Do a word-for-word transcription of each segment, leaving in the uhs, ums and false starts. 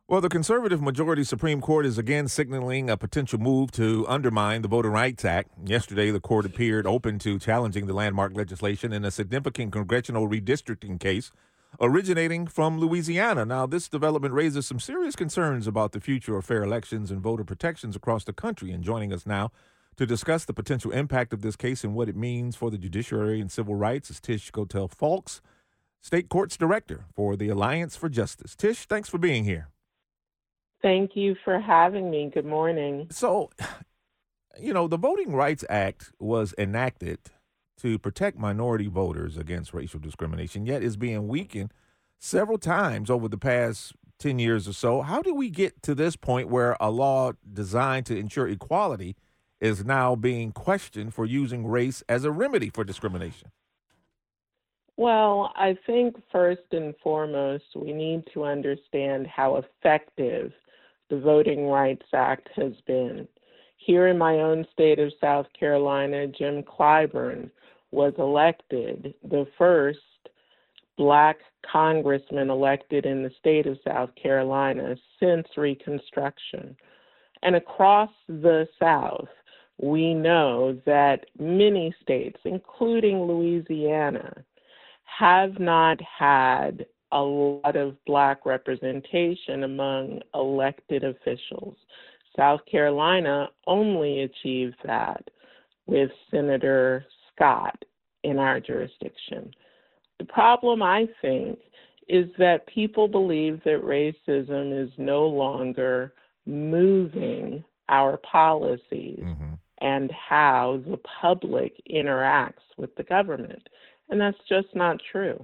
Well, the conservative majority Supreme Court is again signaling a potential move to undermine the Voting Rights Act. Yesterday, the court appeared open to challenging the landmark legislation in a significant congressional redistricting case originating from Louisiana. Now, this development raises some serious concerns about the future of fair elections and voter protections across the country. And joining us now to discuss the potential impact of this case and what it means for the judiciary and civil rights is Tish Kotel-Falks, State Courts Director for the Alliance for Justice. Tish, thanks for being here. Thank you for having me. Good morning. So, you know, the Voting Rights Act was enacted to protect minority voters against racial discrimination, yet is being weakened several times over the past ten years or so. How do we get to this point where a law designed to ensure equality is now being questioned for using race as a remedy for discrimination? Well, I think first and foremost, we need to understand how effective the Voting Rights Act has been. Here in my own state of South Carolina, Jim Clyburn was elected, the first Black congressman elected in the state of South Carolina since Reconstruction. And across the South, we know that many states, including Louisiana, have not had a lot of Black representation among elected officials. South Carolina only achieved that with Senator Scott in our jurisdiction. The problem, I think, is that people believe that racism is no longer moving our policies mm-hmm. and how the public interacts with the government. And that's just not true.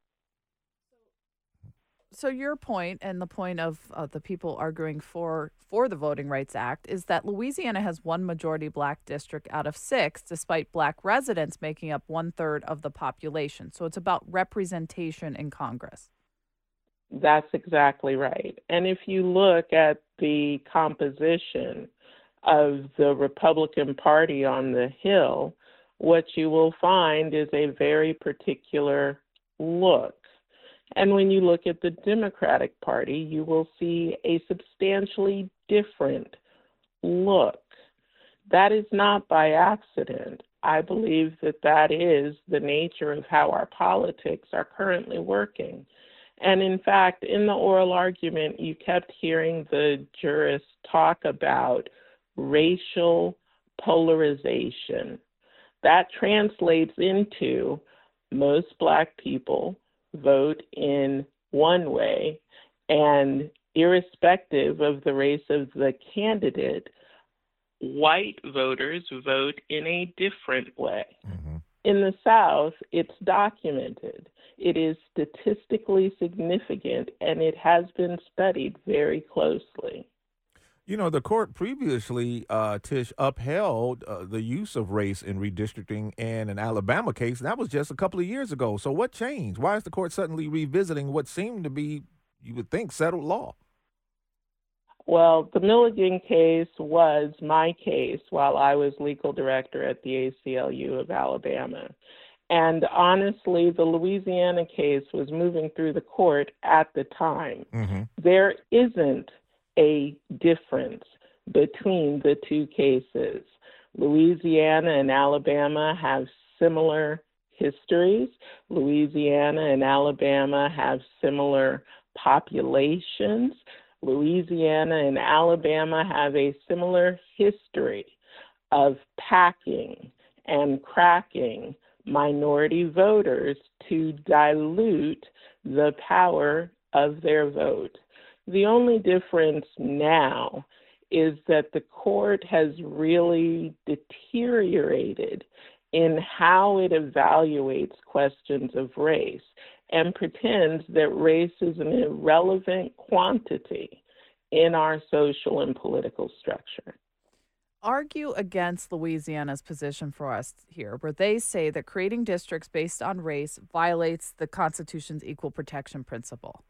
So your point, and the point of uh, the people arguing for for the Voting Rights Act, is that Louisiana has one majority Black district out of six, despite Black residents making up one third of the population. So it's about representation in Congress. That's exactly right. And if you look at the composition of the Republican Party on the Hill, what you will find is a very particular look. And when you look at the Democratic Party, you will see a substantially different look. That is not by accident. I believe that that is the nature of how our politics are currently working. And in fact, in the oral argument, you kept hearing the jurists talk about racial polarization. That translates into most Black people vote in one way, and irrespective of the race of the candidate, white voters vote in a different way. Mm-hmm. In the South, it's documented. It is statistically significant, and it has been studied very closely. You know, the court previously, uh, Tish, upheld uh, the use of race in redistricting in an Alabama case. That was just a couple of years ago. So what changed? Why is the court suddenly revisiting what seemed to be, you would think, settled law? Well, the Milligan case was my case while I was legal director at the A C L U of Alabama. And honestly, the Louisiana case was moving through the court at the time. Mm-hmm. There isn't a difference between the two cases. Louisiana and Alabama have similar histories. Louisiana and Alabama have similar populations. Louisiana and Alabama have a similar history of packing and cracking minority voters to dilute the power of their vote. The only difference now is that the court has really deteriorated in how it evaluates questions of race and pretends that race is an irrelevant quantity in our social and political structure. Argue against Louisiana's position for us here, where they say that creating districts based on race violates the Constitution's equal protection principle.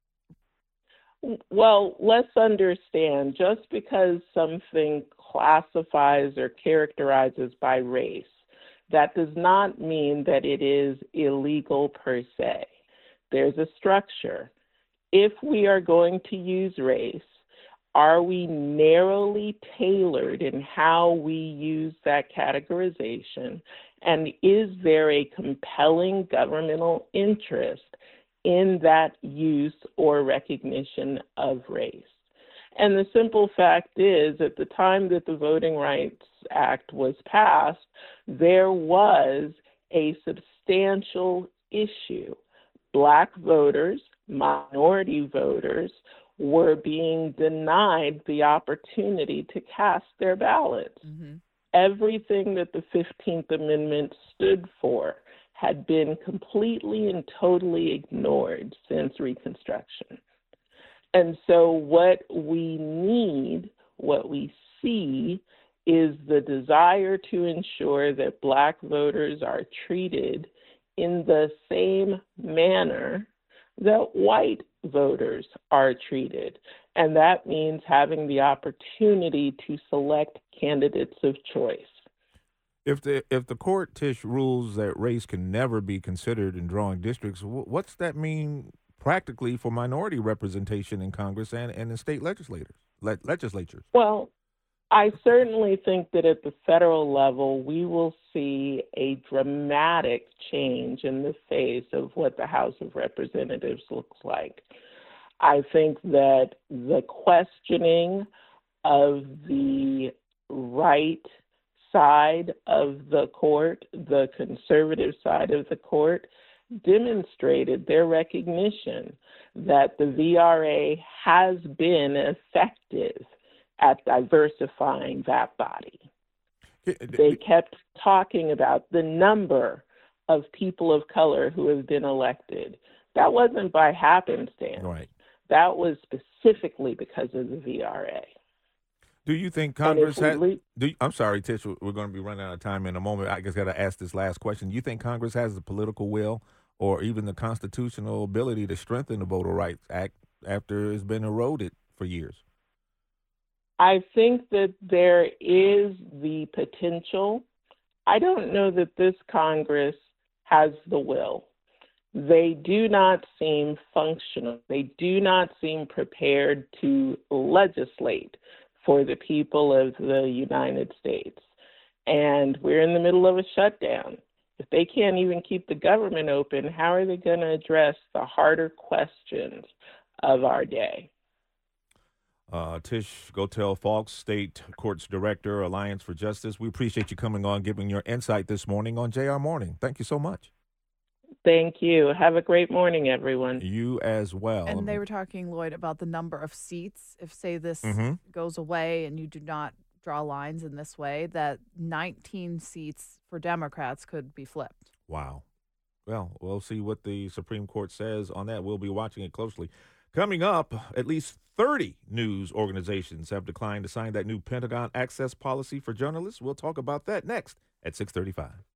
Well, let's understand, just because something classifies or characterizes by race, that does not mean that it is illegal per se. There's a structure. if we are going to use race, are we narrowly tailored in how we use that categorization? And is there a compelling governmental interest in that use or recognition of race? And the simple fact is, at the time that the Voting Rights Act was passed, there was a substantial issue. Black voters, minority voters, were being denied the opportunity to cast their ballots. Mm-hmm. Everything that the fifteenth Amendment stood for had been completely and totally ignored since Reconstruction. And so what we need, what we see, is the desire to ensure that Black voters are treated in the same manner that white voters are treated. And that means having the opportunity to select candidates of choice. If the if the court, Tish, rules that race can never be considered in drawing districts, what's that mean practically for minority representation in Congress and, and in state legislators, le- legislatures? Well, I certainly think that at the federal level, we will see a dramatic change in the face of what the House of Representatives looks like. I think that the questioning of the right side of the court, the conservative side of the court, demonstrated their recognition that the V R A has been effective at diversifying that body. They kept talking about the number of people of color who have been elected. That wasn't by happenstance. Right. That was specifically because of the V R A. Do you think Congress has? Le- Do you, I'm sorry, Tish. We're going to be running out of time in a moment. I just got to ask this last question. Do you think Congress has the political will or even the constitutional ability to strengthen the Voter Rights Act after it's been eroded for years? I think that there is the potential. I don't know that this Congress has the will. They do not seem functional. They do not seem prepared to legislate for the people of the United States. And we're in the middle of a shutdown. If they can't even keep the government open, how are they going to address the harder questions of our day? Uh, Tish Gotel-Falk, State Courts Director, Alliance for Justice. We appreciate you coming on, giving your insight this morning on J R Morning. Thank you so much. Thank you. Have a great morning, everyone. You as well. And they were talking, Lloyd, about the number of seats. If, say, this mm-hmm. goes away and you do not draw lines in this way, that nineteen seats for Democrats could be flipped. Wow. Well, we'll see what the Supreme Court says on that. We'll be watching it closely. Coming up, at least thirty news organizations have declined to sign that new Pentagon access policy for journalists. We'll talk about that next at six thirty-five.